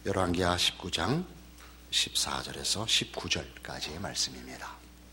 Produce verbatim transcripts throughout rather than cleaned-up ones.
열왕기하 십구 장 십사 절에서 십구 절까지의 말씀입니다.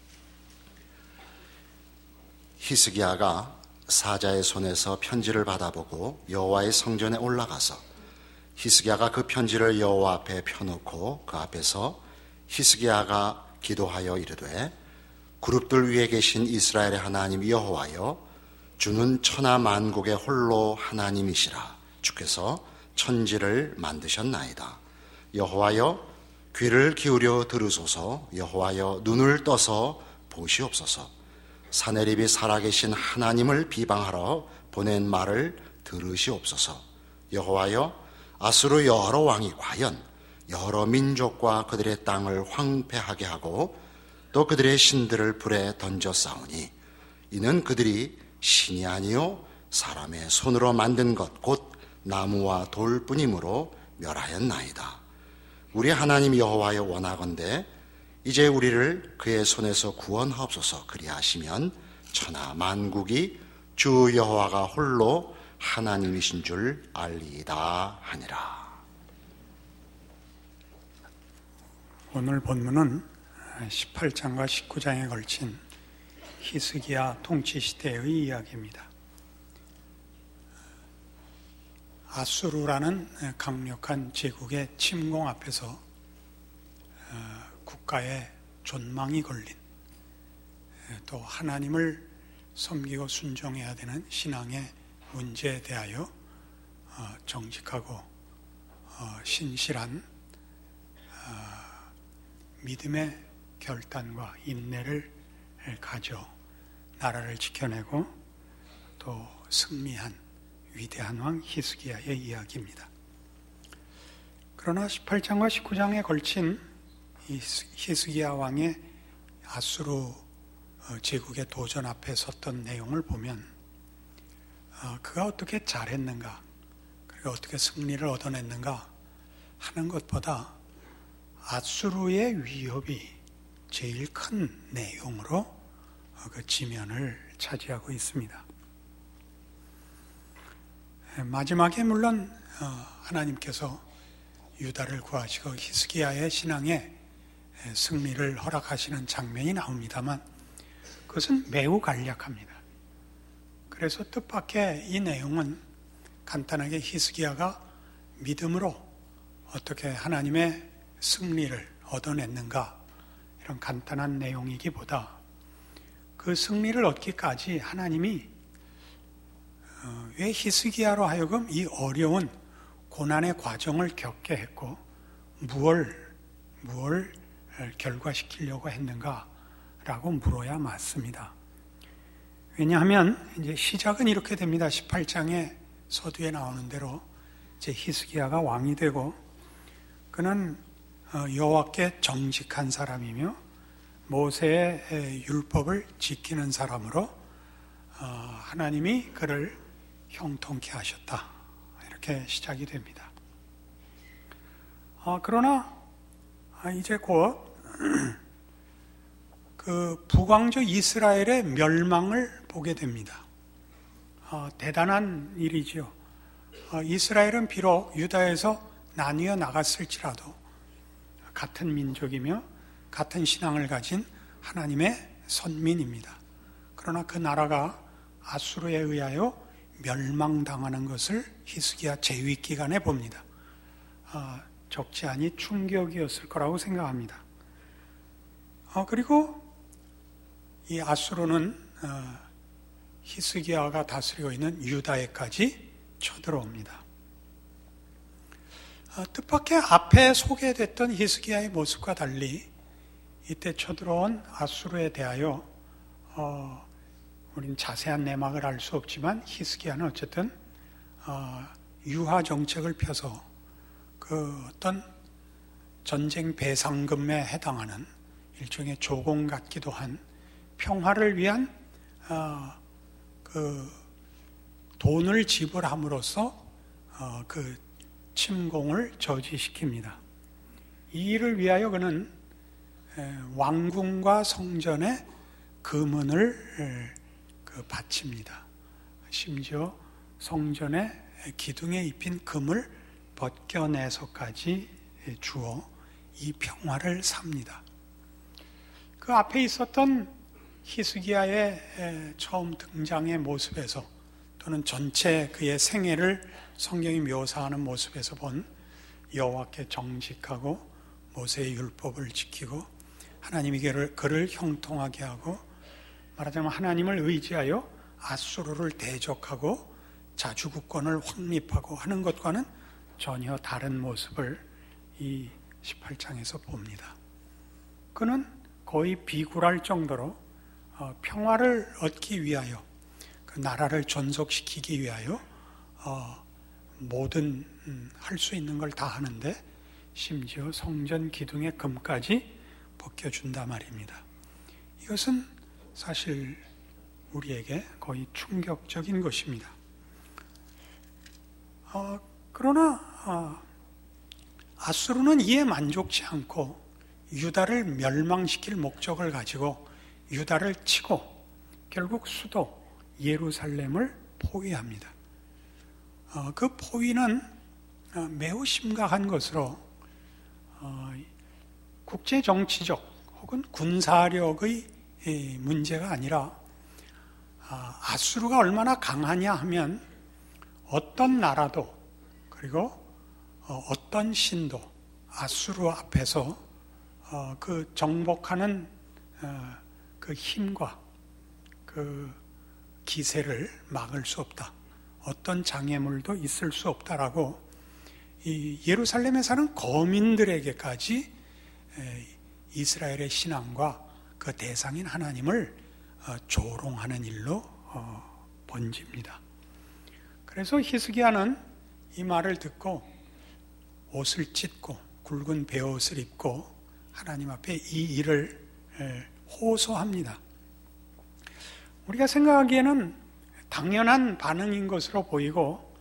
히스기야가 사자의 손에서 편지를 받아보고 여호와의 성전에 올라가서 히스기야가 그 편지를 여호와 앞에 펴놓고 그 앞에서 히스기야가 기도하여 이르되 그룹들 위에 계신 이스라엘의 하나님 여호와여, 주는 천하 만국의 홀로 하나님이시라. 주께서 천지를 만드셨나이다. 여호와여, 귀를 기울여 들으소서. 여호와여, 눈을 떠서 보시옵소서. 사내립이 살아계신 하나님을 비방하러 보낸 말을 들으시옵소서. 여호와여, 아수르 여러 왕이 과연 여러 민족과 그들의 땅을 황폐하게 하고 또 그들의 신들을 불에 던져 싸우니 이는 그들이 신이 아니요 사람의 손으로 만든 것 곧 나무와 돌뿐이므로 멸하였나이다. 우리 하나님 여호와여, 원하건대 이제 우리를 그의 손에서 구원하옵소서. 그리하시면 천하 만국이 주 여호와가 홀로 하나님이신 줄 알리이다 하니라. 오늘 본문은 십팔 장과 십구 장에 걸친 히스기야 통치 시대의 이야기입니다. 아수르라는 강력한 제국의 침공 앞에서 국가의 존망이 걸린, 또 하나님을 섬기고 순종해야 되는 신앙의 문제에 대하여 정직하고 신실한 믿음의 결단과 인내를 가져 나라를 지켜내고 또 승리한 위대한 왕 히스기야의 이야기입니다. 그러나 십팔 장과 십구 장에 걸친 히스기야 왕의 아수르 제국의 도전 앞에 섰던 내용을 보면 그가 어떻게 잘했는가, 그리고 어떻게 승리를 얻어냈는가 하는 것보다 아수르의 위협이 제일 큰 내용으로 그 지면을 차지하고 있습니다. 마지막에 물론 하나님께서 유다를 구하시고 히스기야의 신앙에 승리를 허락하시는 장면이 나옵니다만 그것은 매우 간략합니다. 그래서 뜻밖의 이 내용은 간단하게 히스기야가 믿음으로 어떻게 하나님의 승리를 얻어냈는가, 이런 간단한 내용이기보다 그 승리를 얻기까지 하나님이 왜 히스기야로 하여금 이 어려운 고난의 과정을 겪게 했고 무엇을, 무엇을 결과시키려고 했는가라고 물어야 맞습니다. 왜냐하면 이제 시작은 이렇게 됩니다. 십팔 장의 서두에 나오는 대로 이제 히스기야가 왕이 되고 그는 여호와께 정직한 사람이며 모세의 율법을 지키는 사람으로 하나님이 그를 형통케 하셨다, 이렇게 시작이 됩니다. 그러나 이제 곧 그 북왕조 이스라엘의 멸망을 보게 됩니다. 대단한 일이지요. 이스라엘은 비록 유다에서 나뉘어 나갔을지라도 같은 민족이며 같은 신앙을 가진 하나님의 선민입니다. 그러나 그 나라가 아수르에 의하여 멸망당하는 것을 히스기야 재위 기간에 봅니다. 아, 적지 않이 충격이었을 거라고 생각합니다. 아, 그리고 이 아수르는 어, 히스기야가 다스리고 있는 유다에까지 쳐들어옵니다. 아, 뜻밖의 앞에 소개됐던 히스기야의 모습과 달리 이때 쳐들어온 아수르에 대하여 어, 우리는 자세한 내막을 알 수 없지만 히스기야는 어쨌든 어, 유화 정책을 펴서 그 어떤 전쟁 배상금에 해당하는 일종의 조공 같기도 한 평화를 위한 어, 그 돈을 지불함으로써 어, 그 침공을 저지시킵니다. 이 일을 위하여 그는 왕궁과 성전에 금은을 그 바칩니다. 심지어 성전의 기둥에 입힌 금을 벗겨내서까지 주어 이 평화를 삽니다. 그 앞에 있었던 히스기야의 처음 등장의 모습에서 또는 전체 그의 생애를 성경이 묘사하는 모습에서 본 여호와께 정직하고 모세의 율법을 지키고 하나님이 그를, 그를 형통하게 하고 말하자면 하나님을 의지하여 아수르를 대적하고 자주국권을 확립하고 하는 것과는 전혀 다른 모습을 이 십팔 장에서 봅니다. 그는 거의 비굴할 정도로 평화를 얻기 위하여 그 나라를 존속시키기 위하여 모든 할 수 있는 걸 다 하는데 심지어 성전 기둥의 금까지 벗겨준다 말입니다. 이것은 사실 우리에게 거의 충격적인 것입니다. 어, 그러나 어, 아수르는 이에 만족치 않고 유다를 멸망시킬 목적을 가지고 유다를 치고 결국 수도 예루살렘을 포위합니다. 어, 그 포위는 어, 매우 심각한 것으로 어, 국제정치적 혹은 군사력의 문제가 아니라 아수르가 얼마나 강하냐 하면 어떤 나라도 그리고 어떤 신도 아수르 앞에서 그 정복하는 그 힘과 그 기세를 막을 수 없다. 어떤 장애물도 있을 수 없다라고 이 예루살렘에 사는 거민들에게까지 이스라엘의 신앙과 그 대상인 하나님을 조롱하는 일로 번집니다. 그래서 히스기야는 이 말을 듣고 옷을 찢고 굵은 베옷을 입고 하나님 앞에 이 일을 호소합니다. 우리가 생각하기에는 당연한 반응인 것으로 보이고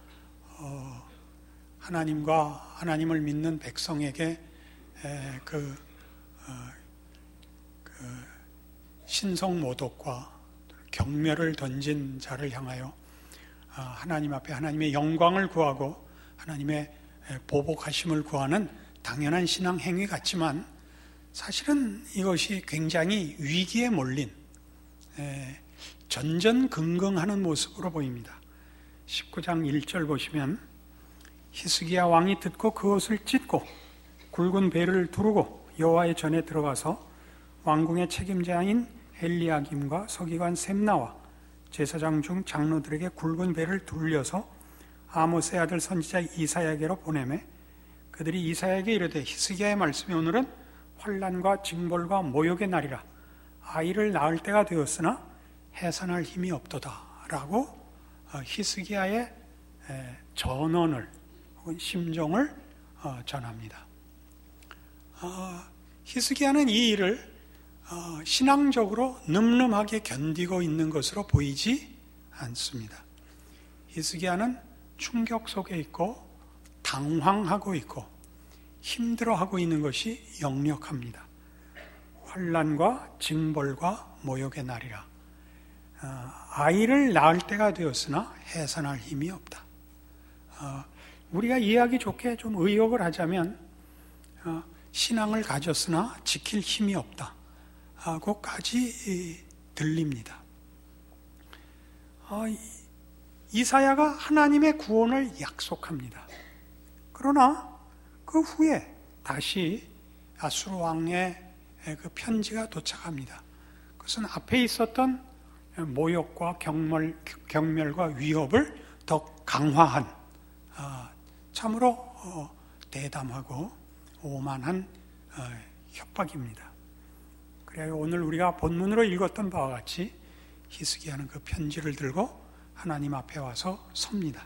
하나님과 하나님을 믿는 백성에게 그, 그 신성모독과 경멸을 던진 자를 향하여 하나님 앞에 하나님의 영광을 구하고 하나님의 보복하심을 구하는 당연한 신앙 행위 같지만 사실은 이것이 굉장히 위기에 몰린 전전긍긍하는 모습으로 보입니다. 십구 장 일 절 보시면 히스기야 왕이 듣고 그 옷을 찢고 굵은 베를 두르고 여호와의 전에 들어가서 왕궁의 책임자인 엘리야김과 서기관 셈나와 제사장 중 장로들에게 굵은 베를 둘려서 아모스의 아들 선지자 이사야에게로 보내매 그들이 이사야에게 이르되 히스기야의 말씀이 오늘은 환난과 징벌과 모욕의 날이라 아이를 낳을 때가 되었으나 해산할 힘이 없도다 라고 히스기야의 전언을 혹은 심정을 전합니다. 히스기야는 이 일을 신앙적으로 늠름하게 견디고 있는 것으로 보이지 않습니다. 히스기야는 충격 속에 있고 당황하고 있고 힘들어하고 있는 것이 역력합니다. 환난과 징벌과 모욕의 날이라 아이를 낳을 때가 되었으나 해산할 힘이 없다. 우리가 이해하기 좋게 좀 의역을 하자면 신앙을 가졌으나 지킬 힘이 없다 하고까지 들립니다. 이사야가 하나님의 구원을 약속합니다. 그러나 그 후에 다시 아수르 왕의 그 편지가 도착합니다. 그것은 앞에 있었던 모욕과 경멸, 경멸과 위협을 더 강화한 참으로 대담하고 오만한 협박입니다. 그래요. 오늘 우리가 본문으로 읽었던 바와 같이 히스기야는 그 편지를 들고 하나님 앞에 와서 섭니다.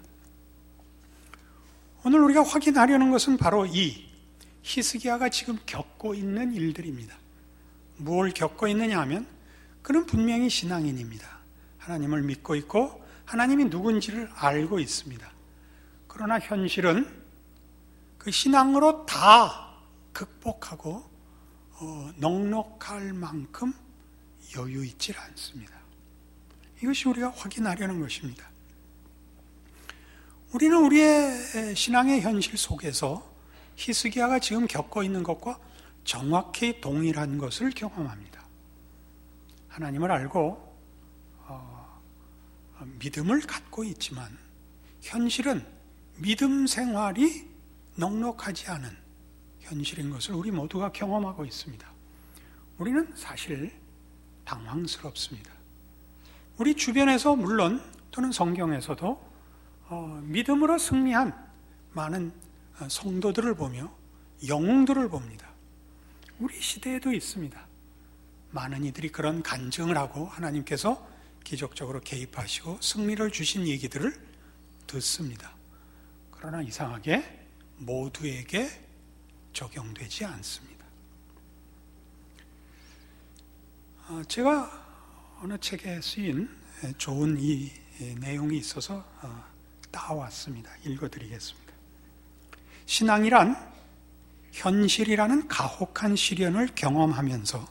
오늘 우리가 확인하려는 것은 바로 이 히스기야가 지금 겪고 있는 일들입니다. 무엇을 겪고 있느냐 하면 그는 분명히 신앙인입니다. 하나님을 믿고 있고 하나님이 누군지를 알고 있습니다. 그러나 현실은 그 신앙으로 다 극복하고 어, 넉넉할 만큼 여유 있질 않습니다. 이것이 우리가 확인하려는 것입니다. 우리는 우리의 신앙의 현실 속에서 히스기야가 지금 겪고 있는 것과 정확히 동일한 것을 경험합니다. 하나님을 알고 어, 믿음을 갖고 있지만 현실은 믿음 생활이 넉넉하지 않은 현실인 것을 우리 모두가 경험하고 있습니다. 우리는 사실 당황스럽습니다. 우리 주변에서 물론 또는 성경에서도 어, 믿음으로 승리한 많은 성도들을 보며 영웅들을 봅니다. 우리 시대에도 있습니다. 많은 이들이 그런 간증을 하고 하나님께서 기적적으로 개입하시고 승리를 주신 얘기들을 듣습니다. 그러나 이상하게 모두에게 적용되지 않습니다. 제가 어느 책에 쓰인 좋은 이 내용이 있어서 따왔습니다. 읽어드리겠습니다. 신앙이란 현실이라는 가혹한 시련을 경험하면서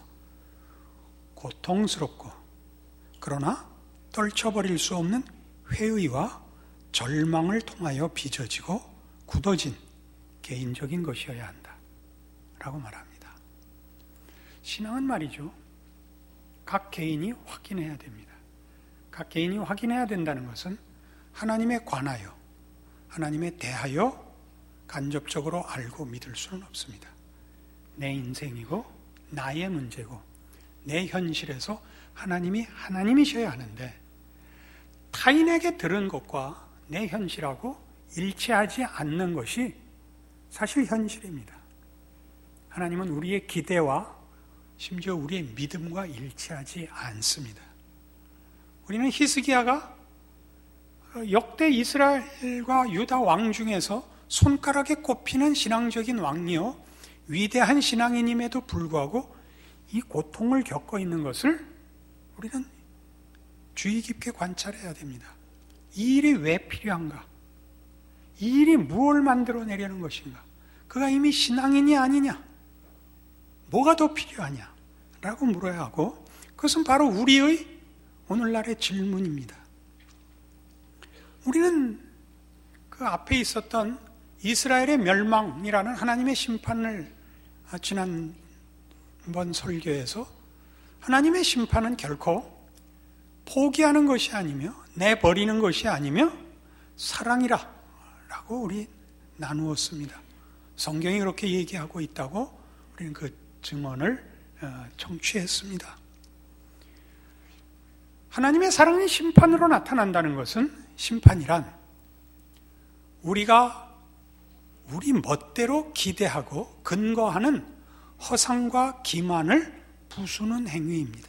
고통스럽고 그러나 떨쳐버릴 수 없는 회의와 절망을 통하여 빚어지고 굳어진 개인적인 것이어야 한다 라고 말합니다. 신앙은 말이죠, 각 개인이 확인해야 됩니다. 각 개인이 확인해야 된다는 것은 하나님에 관하여, 하나님에 대하여 간접적으로 알고 믿을 수는 없습니다. 내 인생이고 나의 문제고 내 현실에서 하나님이 하나님이셔야 하는데 타인에게 들은 것과 내 현실하고 일치하지 않는 것이 사실 현실입니다. 하나님은 우리의 기대와 심지어 우리의 믿음과 일치하지 않습니다. 우리는 히스기야가 역대 이스라엘과 유다 왕 중에서 손가락에 꼽히는 신앙적인 왕이요 위대한 신앙인임에도 불구하고 이 고통을 겪고 있는 것을 우리는 주의 깊게 관찰해야 됩니다. 이 일이 왜 필요한가? 이 일이 무엇을 만들어내려는 것인가? 그가 이미 신앙인이 아니냐? 뭐가 더 필요하냐? 라고 물어야 하고, 그것은 바로 우리의 오늘날의 질문입니다. 우리는 그 앞에 있었던 이스라엘의 멸망이라는 하나님의 심판을 지난번 설교에서 하나님의 심판은 결코 포기하는 것이 아니며 내버리는 것이 아니며 사랑이라 라고 우리 나누었습니다. 성경이 그렇게 얘기하고 있다고 우리는 그 증언을 청취했습니다. 하나님의 사랑이 심판으로 나타난다는 것은, 심판이란 우리가 우리 멋대로 기대하고 근거하는 허상과 기만을 부수는 행위입니다.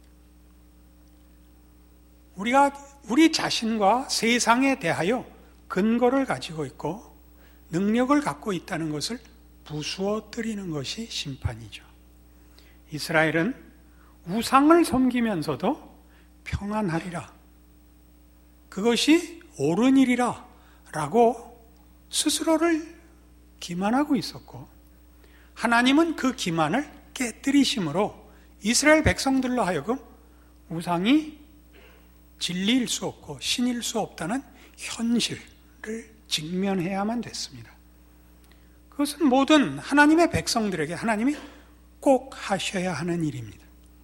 우리가 우리 자신과 세상에 대하여 근거를 가지고 있고 능력을 갖고 있다는 것을 부수어뜨리는 것이 심판이죠. 이스라엘은 우상을 섬기면서도 평안하리라, 그것이 옳은 일이라 라고 스스로를 기만하고 있었고, 하나님은 그 기만을 깨뜨리심으로 이스라엘 백성들로 하여금 우상이 진리일 수 없고 신일 수 없다는 현실을 직면해야만 됐습니다. 그것은 모든 하나님의 백성들에게 하나님이 꼭 하셔야 하는 일입니다.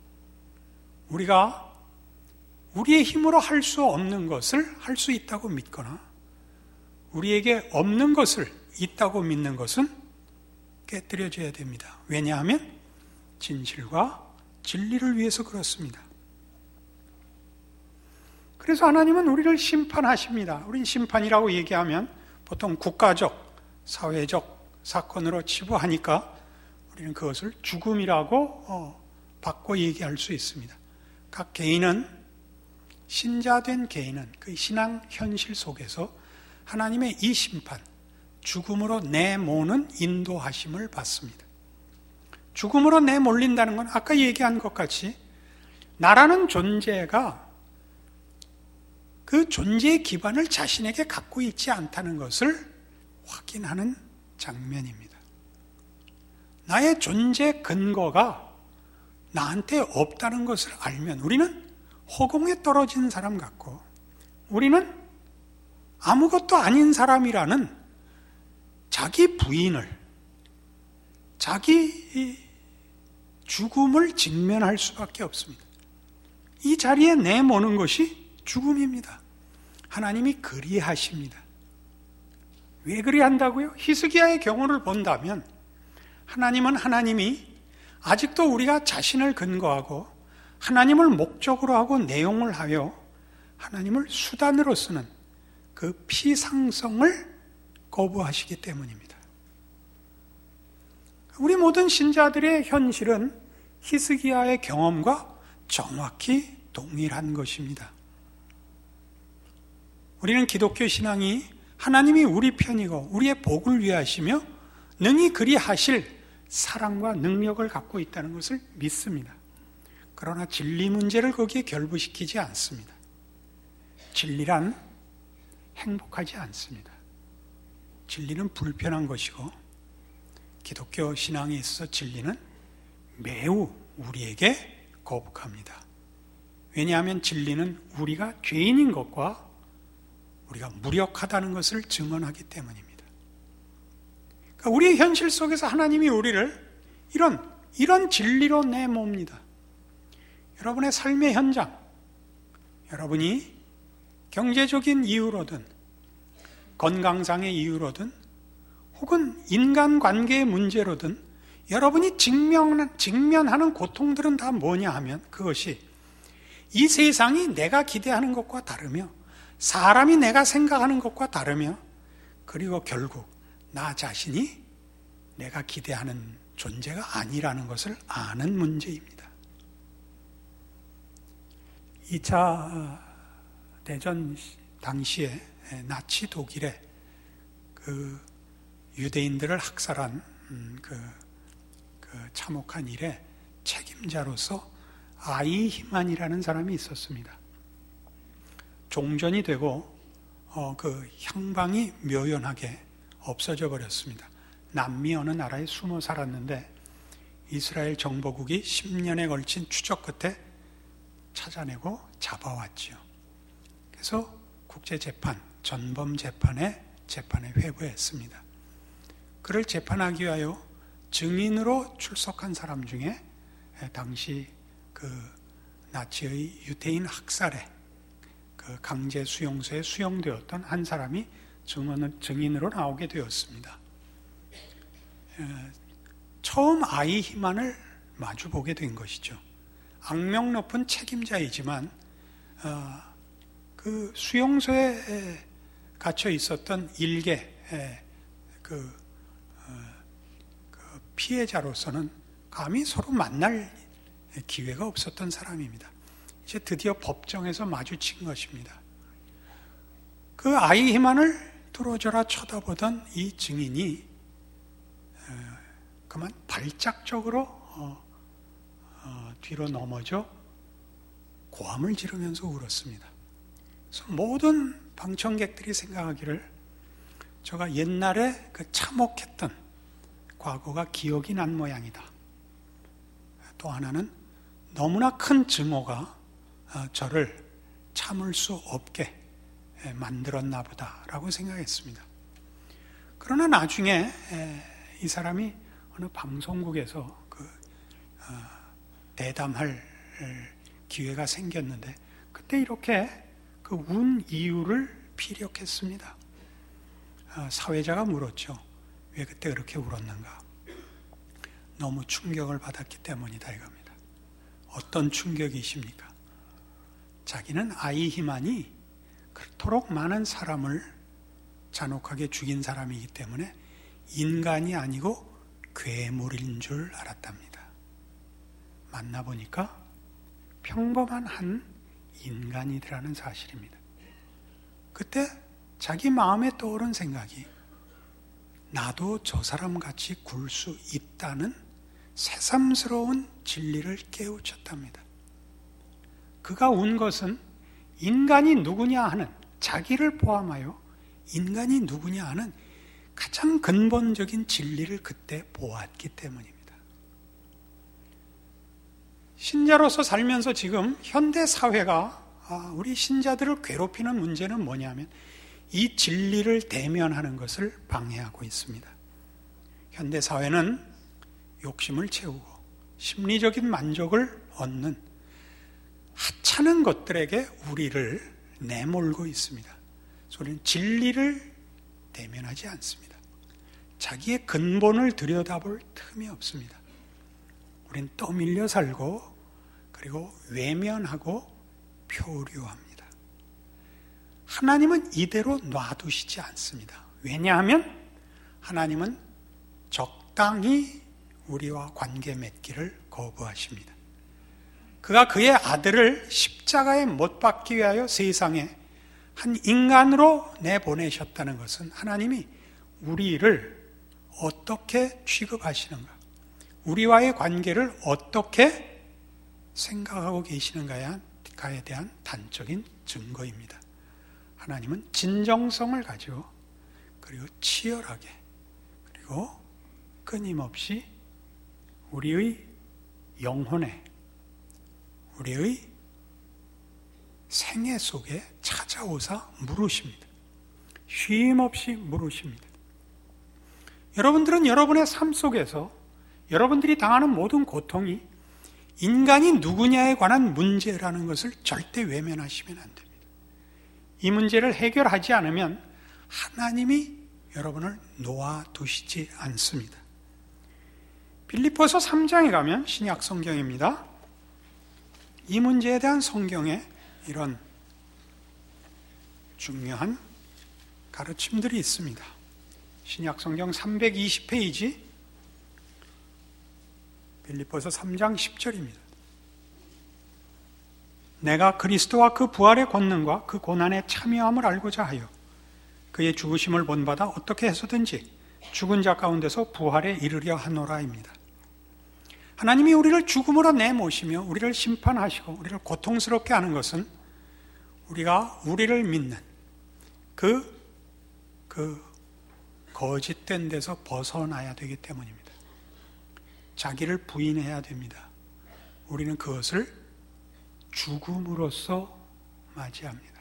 우리가 우리의 힘으로 할 수 없는 것을 할 수 있다고 믿거나 우리에게 없는 것을 있다고 믿는 것은 깨뜨려져야 됩니다. 왜냐하면 진실과 진리를 위해서 그렇습니다. 그래서 하나님은 우리를 심판하십니다. 우린 심판이라고 얘기하면 보통 국가적, 사회적 사건으로 치부하니까 우리는 그것을 죽음이라고 어, 바꿔 얘기할 수 있습니다. 각 개인은, 신자된 개인은 그 신앙 현실 속에서 하나님의 이 심판, 죽음으로 내모는 인도하심을 받습니다. 죽음으로 내몰린다는 건 아까 얘기한 것 같이 나라는 존재가 그 존재의 기반을 자신에게 갖고 있지 않다는 것을 확인하는 장면입니다. 나의 존재 근거가 나한테 없다는 것을 알면 우리는 허공에 떨어진 사람 같고, 우리는 아무것도 아닌 사람이라는 자기 부인을 자기 죽음을 직면할 수밖에 없습니다. 이 자리에 내모는 것이 죽음입니다. 하나님이 그리하십니다. 왜 그리한다고요? 히스기야의 경우를 본다면 하나님은 하나님이 아직도 우리가 자신을 근거하고 하나님을 목적으로 하고 내용을 하여 하나님을 수단으로 쓰는 그 피상성을 거부하시기 때문입니다. 우리 모든 신자들의 현실은 히스기야의 경험과 정확히 동일한 것입니다. 우리는 기독교 신앙이 하나님이 우리 편이고 우리의 복을 위하시며 능히 그리하실 사랑과 능력을 갖고 있다는 것을 믿습니다. 그러나 진리 문제를 거기에 결부시키지 않습니다. 진리란 행복하지 않습니다. 진리는 불편한 것이고 기독교 신앙에 있어서 진리는 매우 우리에게 거북합니다. 왜냐하면 진리는 우리가 죄인인 것과 우리가 무력하다는 것을 증언하기 때문입니다. 그러니까 우리의 현실 속에서 하나님이 우리를 이런 이런 진리로 내몹니다. 여러분의 삶의 현장, 여러분이 경제적인 이유로든 건강상의 이유로든 혹은 인간관계의 문제로든 여러분이 직면, 직면하는 고통들은 다 뭐냐 하면 그것이 이 세상이 내가 기대하는 것과 다르며 사람이 내가 생각하는 것과 다르며 그리고 결국 나 자신이 내가 기대하는 존재가 아니라는 것을 아는 문제입니다. 이 차 대전 당시에 나치 독일에 그 유대인들을 학살한 그, 그 참혹한 일에 책임자로서 아이히만이라는 사람이 있었습니다. 종전이 되고 어, 그 향방이 묘연하게 없어져 버렸습니다. 남미 어느 나라에 숨어 살았는데 이스라엘 정보국이 십 년에 걸친 추적 끝에 찾아내고 잡아왔지요. 그래서 국제재판, 전범재판에 재판에 회부했습니다. 그를 재판하기 위하여 증인으로 출석한 사람 중에 당시 그 나치의 유대인 학살에 그 강제 수용소에 수용되었던 한 사람이 증언을, 증인으로 나오게 되었습니다. 처음 아이히만을 마주보게 된 것이죠. 악명 높은 책임자이지만 어, 그 수용소에 갇혀 있었던 일개 그, 어, 그 피해자로서는 감히 서로 만날 기회가 없었던 사람입니다. 이제 드디어 법정에서 마주친 것입니다. 그 아이히만을 뚫어져라 쳐다보던 이 증인이 그만 발작적으로 어, 어, 뒤로 넘어져 고함을 지르면서 울었습니다. 그래서 모든 방청객들이 생각하기를 저가 옛날에 그 참혹했던 과거가 기억이 난 모양이다. 또 하나는 너무나 큰 증오가 저를 참을 수 없게 만들었나 보다라고 생각했습니다. 그러나 나중에 이 사람이 어느 방송국에서 그 대담할 기회가 생겼는데 그때 이렇게 그 운 이유를 피력했습니다. 사회자가 물었죠. 왜 그때 그렇게 울었는가? 너무 충격을 받았기 때문이다 이겁니다. 어떤 충격이십니까? 자기는 아이히만이 그토록 많은 사람을 잔혹하게 죽인 사람이기 때문에 인간이 아니고 괴물인 줄 알았답니다. 만나보니까 평범한 한 인간이라는 사실입니다. 그때 자기 마음에 떠오른 생각이 나도 저 사람같이 굴 수 있다는 새삼스러운 진리를 깨우쳤답니다. 그가 운 것은 인간이 누구냐 하는, 자기를 포함하여 인간이 누구냐 하는 가장 근본적인 진리를 그때 보았기 때문입니다. 신자로서 살면서 지금 현대 사회가 우리 신자들을 괴롭히는 문제는 뭐냐면 이 진리를 대면하는 것을 방해하고 있습니다. 현대 사회는 욕심을 채우고 심리적인 만족을 얻는 하찮은 것들에게 우리를 내몰고 있습니다. 우리는 진리를 대면하지 않습니다. 자기의 근본을 들여다볼 틈이 없습니다. 우리는 떠밀려 살고 그리고 외면하고 표류합니다. 하나님은 이대로 놔두시지 않습니다. 왜냐하면 하나님은 적당히 우리와 관계 맺기를 거부하십니다. 그가 그의 아들을 십자가에 못 박기 위하여 세상에 한 인간으로 내보내셨다는 것은 하나님이 우리를 어떻게 취급하시는가, 우리와의 관계를 어떻게 생각하고 계시는가에 대한 단적인 증거입니다. 하나님은 진정성을 가지고 그리고 치열하게 그리고 끊임없이 우리의 영혼에 우리의 생애 속에 찾아오사 물으십니다. 쉼없이 물으십니다. 여러분들은 여러분의 삶 속에서 여러분들이 당하는 모든 고통이 인간이 누구냐에 관한 문제라는 것을 절대 외면하시면 안 됩니다. 이 문제를 해결하지 않으면 하나님이 여러분을 놓아두시지 않습니다. 빌립보서 삼 장에 가면 신약 성경입니다. 이 문제에 대한 성경의 이런 중요한 가르침들이 있습니다. 신약 성경 삼백이십 페이지 빌립보서 삼 장 십 절입니다. 내가 그리스도와 그 부활의 권능과 그 고난에 참여함을 알고자 하여 그의 죽으심을 본받아 어떻게 해서든지 죽은 자 가운데서 부활에 이르려 하노라입니다. 하나님이 우리를 죽음으로 내모시며 우리를 심판하시고 우리를 고통스럽게 하는 것은 우리가 우리를 믿는 그, 그 거짓된 데서 벗어나야 되기 때문입니다. 자기를 부인해야 됩니다. 우리는 그것을 죽음으로써 맞이합니다.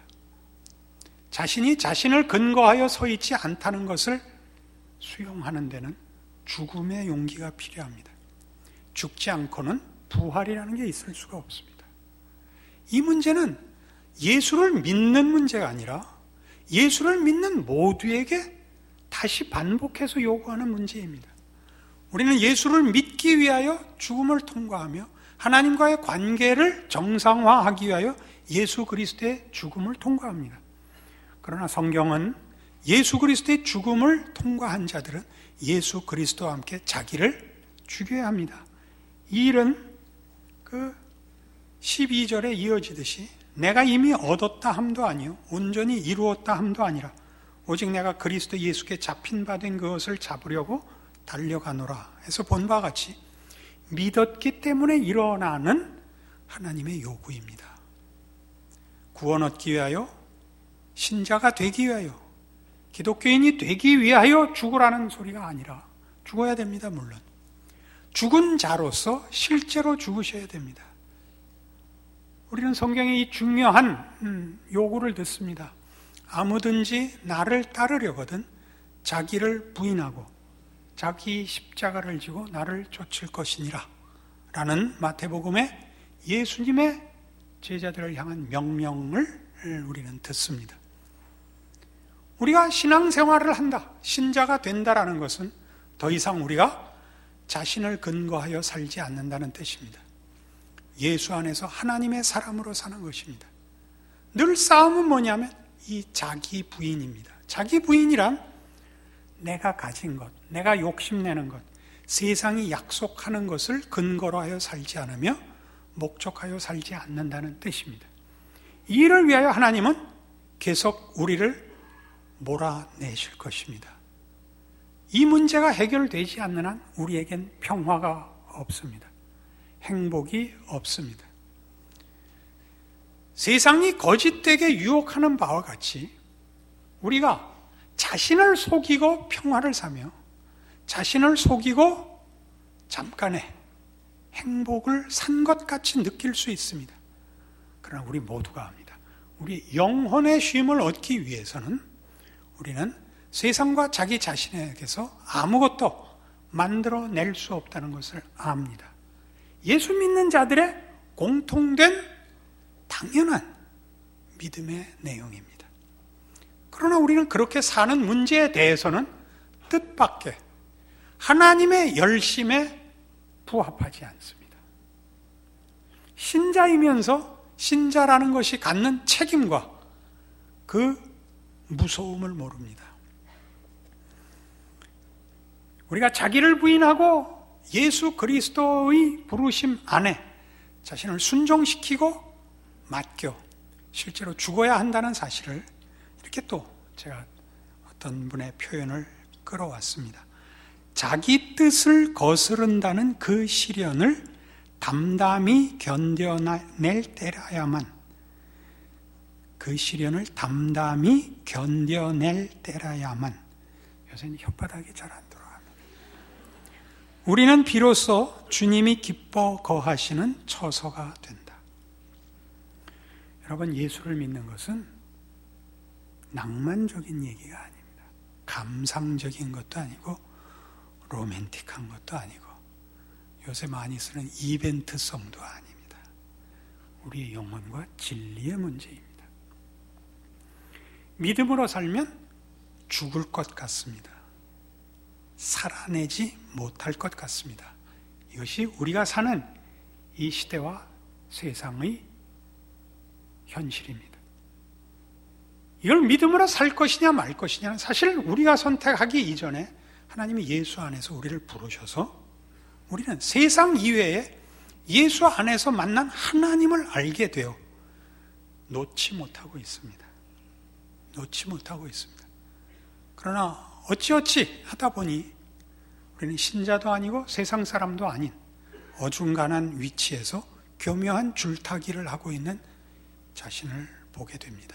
자신이 자신을 근거하여 서 있지 않다는 것을 수용하는 데는 죽음의 용기가 필요합니다. 죽지 않고는 부활이라는 게 있을 수가 없습니다. 이 문제는 예수를 믿는 문제가 아니라 예수를 믿는 모두에게 다시 반복해서 요구하는 문제입니다. 우리는 예수를 믿기 위하여 죽음을 통과하며 하나님과의 관계를 정상화하기 위하여 예수 그리스도의 죽음을 통과합니다. 그러나 성경은 예수 그리스도의 죽음을 통과한 자들은 예수 그리스도와 함께 자기를 죽여야 합니다. 이 일은 그 십이 절에 이어지듯이 내가 이미 얻었다 함도 아니요 온전히 이루었다 함도 아니라 오직 내가 그리스도 예수께 잡힌 바 된 그것을 잡으려고 달려가노라 해서 본 바와 같이 믿었기 때문에 일어나는 하나님의 요구입니다. 구원 얻기 위하여, 신자가 되기 위하여, 기독교인이 되기 위하여 죽으라는 소리가 아니라 죽어야 됩니다. 물론 죽은 자로서 실제로 죽으셔야 됩니다. 우리는 성경의 이 중요한 요구를 듣습니다. 아무든지 나를 따르려거든 자기를 부인하고 자기 십자가를 지고 나를 쫓을 것이니라 라는 마태복음의 예수님의 제자들을 향한 명령을 우리는 듣습니다. 우리가 신앙생활을 한다, 신자가 된다라는 것은 더 이상 우리가 자신을 근거하여 살지 않는다는 뜻입니다. 예수 안에서 하나님의 사람으로 사는 것입니다. 늘 싸움은 뭐냐면 이 자기 부인입니다. 자기 부인이란 내가 가진 것, 내가 욕심내는 것, 세상이 약속하는 것을 근거로 하여 살지 않으며 목적하여 살지 않는다는 뜻입니다. 이 일을 위하여 하나님은 계속 우리를 몰아내실 것입니다. 이 문제가 해결되지 않는 한 우리에겐 평화가 없습니다. 행복이 없습니다. 세상이 거짓되게 유혹하는 바와 같이 우리가 자신을 속이고 평화를 사며 자신을 속이고 잠깐의 행복을 산 것 같이 느낄 수 있습니다. 그러나 우리 모두가 압니다. 우리 영혼의 쉼을 얻기 위해서는 우리는 세상과 자기 자신에게서 아무것도 만들어낼 수 없다는 것을 압니다. 예수 믿는 자들의 공통된 당연한 믿음의 내용입니다. 그러나 우리는 그렇게 사는 문제에 대해서는 뜻밖의 하나님의 열심에 부합하지 않습니다. 신자이면서 신자라는 것이 갖는 책임과 그 무서움을 모릅니다. 우리가 자기를 부인하고 예수 그리스도의 부르심 안에 자신을 순종시키고 맡겨 실제로 죽어야 한다는 사실을 이렇게 또 제가 어떤 분의 표현을 끌어왔습니다. 자기 뜻을 거스른다는 그 시련을 담담히 견뎌낼 때라야만, 그 시련을 담담히 견뎌낼 때라야만, 요새는 혓바닥이 잘 안 돌아갑니다. 우리는 비로소 주님이 기뻐 거하시는 처소가 된다. 여러분, 예수를 믿는 것은 낭만적인 얘기가 아닙니다. 감상적인 것도 아니고 로맨틱한 것도 아니고 요새 많이 쓰는 이벤트성도 아닙니다. 우리의 영혼과 진리의 문제입니다. 믿음으로 살면 죽을 것 같습니다. 살아내지 못할 것 같습니다. 이것이 우리가 사는 이 시대와 세상의 현실입니다. 이걸 믿음으로 살 것이냐 말 것이냐는 사실 우리가 선택하기 이전에 하나님이 예수 안에서 우리를 부르셔서 우리는 세상 이외에 예수 안에서 만난 하나님을 알게 되어 놓지 못하고 있습니다. 놓지 못하고 있습니다. 그러나 어찌어찌 하다 보니 우리는 신자도 아니고 세상 사람도 아닌 어중간한 위치에서 교묘한 줄타기를 하고 있는 자신을 보게 됩니다.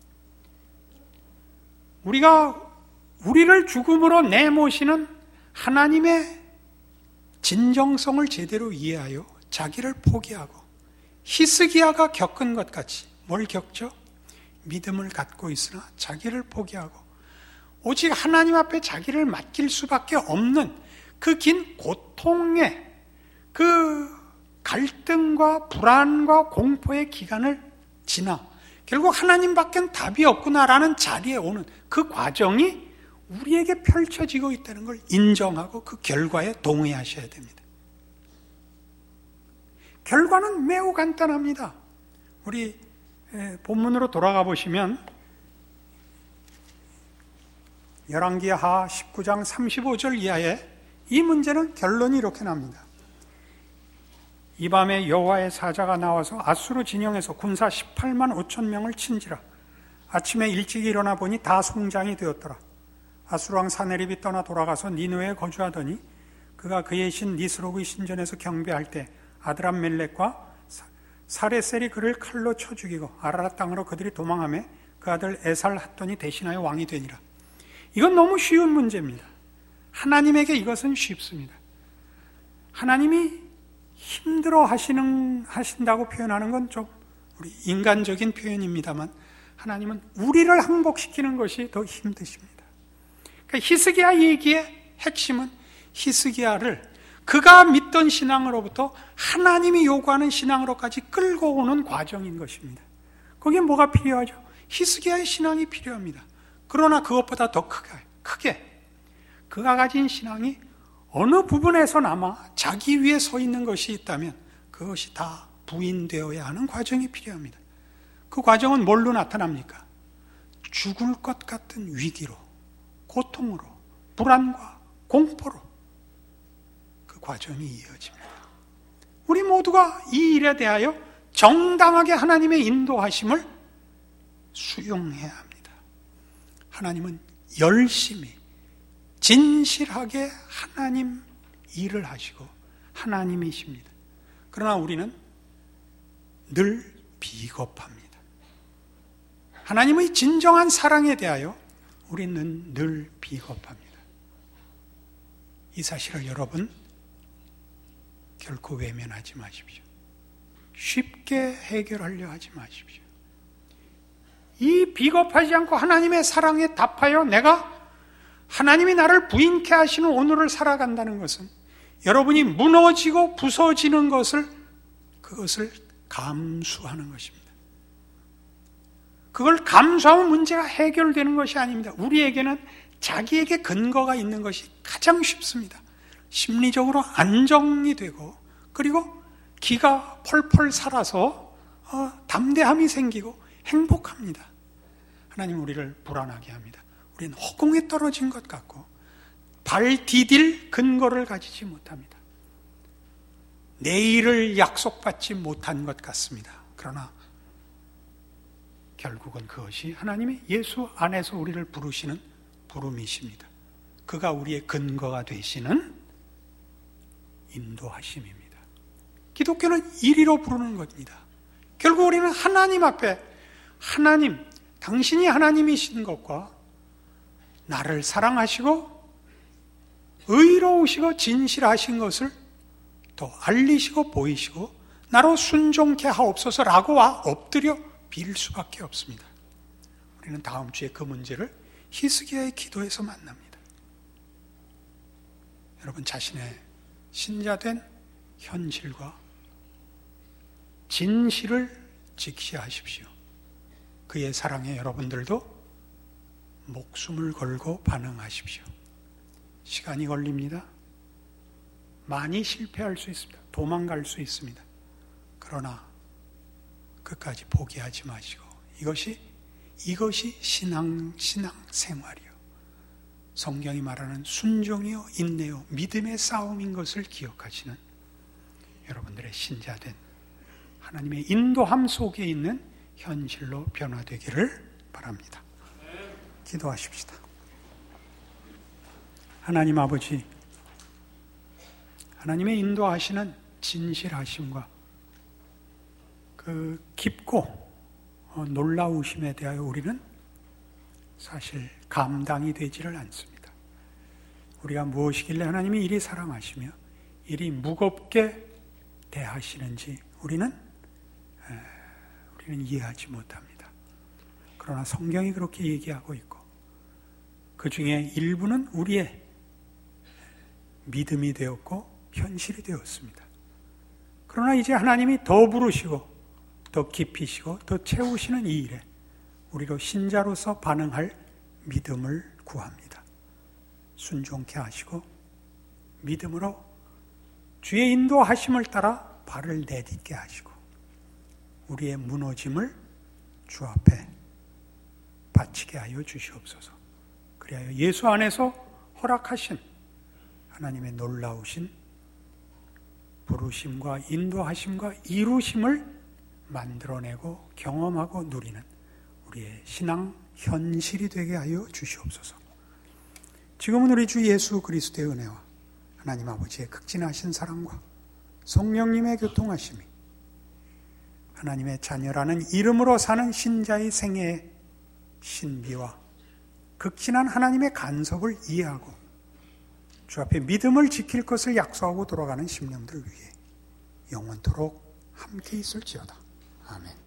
우리가 우리를 죽음으로 내모시는 하나님의 진정성을 제대로 이해하여 자기를 포기하고 히스기야가 겪은 것 같이 뭘 겪죠? 믿음을 갖고 있으나 자기를 포기하고 오직 하나님 앞에 자기를 맡길 수밖에 없는 그 긴 고통의 그 갈등과 불안과 공포의 기간을 지나 결국 하나님밖엔 답이 없구나라는 자리에 오는 그 과정이 우리에게 펼쳐지고 있다는 걸 인정하고 그 결과에 동의하셔야 됩니다. 결과는 매우 간단합니다. 우리 본문으로 돌아가 보시면 열왕기하 십구 장 삼십오 절 이하에 이 문제는 결론이 이렇게 납니다. 이 밤에 여호와의 사자가 나와서 아수르 진영에서 군사 십팔만 오천 명을 친지라. 아침에 일찍 일어나 보니 다 송장이 되었더라. 아수르 왕 사네립이 떠나 돌아가서 니느웨에 거주하더니 그가 그의 신 니스록의 신전에서 경배할 때 아드람멜렉과 사레셀이 그를 칼로 쳐 죽이고 아라랏 땅으로 그들이 도망하며 그 아들 에살 핫돈이 대신하여 왕이 되니라. 이건 너무 쉬운 문제입니다. 하나님에게 이것은 쉽습니다. 하나님이 힘들어 하시는, 하신다고 표현하는 건 좀 우리 인간적인 표현입니다만 하나님은 우리를 항복시키는 것이 더 힘드십니다. 그러니까 히스기야 얘기의 핵심은 히스기야를 그가 믿던 신앙으로부터 하나님이 요구하는 신앙으로까지 끌고 오는 과정인 것입니다. 거기에 뭐가 필요하죠? 히스기야의 신앙이 필요합니다. 그러나 그것보다 더 크게, 크게 그가 가진 신앙이 어느 부분에서나마 자기 위에 서 있는 것이 있다면 그것이 다 부인되어야 하는 과정이 필요합니다. 그 과정은 뭘로 나타납니까? 죽을 것 같은 위기로, 고통으로, 불안과 공포로 그 과정이 이어집니다. 우리 모두가 이 일에 대하여 정당하게 하나님의 인도하심을 수용해야 합니다. 하나님은 열심히 진실하게 하나님 일을 하시고 하나님이십니다. 그러나 우리는 늘 비겁합니다. 하나님의 진정한 사랑에 대하여 우리는 늘 비겁합니다. 이 사실을 여러분 결코 외면하지 마십시오. 쉽게 해결하려 하지 마십시오. 이 비겁하지 않고 하나님의 사랑에 답하여 내가 하나님이 나를 부인케 하시는 오늘을 살아간다는 것은 여러분이 무너지고 부서지는 것을, 그것을 감수하는 것입니다. 그걸 감수하면 문제가 해결되는 것이 아닙니다. 우리에게는 자기에게 근거가 있는 것이 가장 쉽습니다. 심리적으로 안정이 되고, 그리고 기가 펄펄 살아서 어, 담대함이 생기고 행복합니다. 하나님 우리를 불안하게 합니다. 우리는 허공에 떨어진 것 같고 발 디딜 근거를 가지지 못합니다. 내일을 약속받지 못한 것 같습니다. 그러나 결국은 그것이 하나님의 예수 안에서 우리를 부르시는 부름이십니다. 그가 우리의 근거가 되시는 인도하심입니다. 기독교는 이리로 부르는 겁니다. 결국 우리는 하나님 앞에, 하나님, 당신이 하나님이신 것과 나를 사랑하시고 의로우시고 진실하신 것을 또 알리시고 보이시고 나로 순종케 하옵소서라고 와 엎드려 빌 수밖에 없습니다. 우리는 다음 주에 그 문제를 히스기야의 기도에서 만납니다. 여러분 자신의 신자된 현실과 진실을 직시하십시오. 그의 사랑에 여러분들도 목숨을 걸고 반응하십시오. 시간이 걸립니다. 많이 실패할 수 있습니다. 도망갈 수 있습니다. 그러나 끝까지 포기하지 마시고 이것이 이것이 신앙 신앙 생활이요. 성경이 말하는 순종이요, 인내요, 믿음의 싸움인 것을 기억하시는 여러분들의 신자된 하나님의 인도함 속에 있는 현실로 변화되기를 바랍니다. 기도하십시다. 하나님 아버지, 하나님의 인도하시는 진실하심과 그 깊고 놀라우심에 대하여 우리는 사실 감당이 되지를 않습니다. 우리가 무엇이길래 하나님이 이리 사랑하시며 이리 무겁게 대하시는지 우리는 우리는 이해하지 못합니다. 그러나 성경이 그렇게 얘기하고 있고 그 중에 일부는 우리의 믿음이 되었고 현실이 되었습니다. 그러나 이제 하나님이 더 부르시고 더 깊이시고 더 채우시는 이 일에 우리로 신자로서 반응할 믿음을 구합니다. 순종케 하시고 믿음으로 주의 인도하심을 따라 발을 내딛게 하시고 우리의 무너짐을 주 앞에 바치게 하여 주시옵소서. 그리하여 예수 안에서 허락하신 하나님의 놀라우신 부르심과 인도하심과 이루심을 만들어내고 경험하고 누리는 우리의 신앙 현실이 되게 하여 주시옵소서. 지금은 우리 주 예수 그리스도의 은혜와 하나님 아버지의 극진하신 사랑과 성령님의 교통하심이 하나님의 자녀라는 이름으로 사는 신자의 생애의 신비와 극진한 하나님의 간섭을 이해하고 주 앞에 믿음을 지킬 것을 약속하고 돌아가는 심령들 위해 영원토록 함께 있을지어다. 아멘.